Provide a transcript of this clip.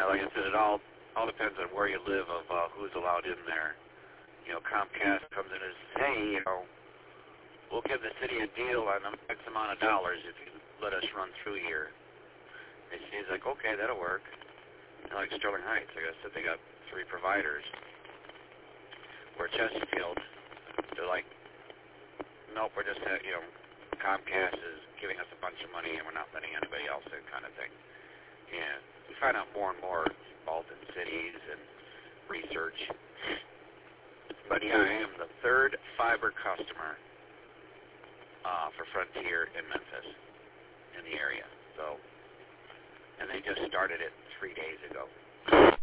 like I said, it all depends on where you live of who's allowed in there. You know, Comcast comes in and says, hey, you know, we'll give the city a deal on X amount of dollars if you let us run through here. And he's like, okay, that'll work. You know, like Sterling Heights, like I said, they got 3 providers. Where Chesterfield, they're like, nope, we're just, you know, Comcast is giving us a bunch of money and we're not letting anybody else in, kind of thing. And we find out more and more involved in cities and research. But yeah, I am the 3rd fiber customer for Frontier in Memphis, in the area. So, and they just started it 3 days ago.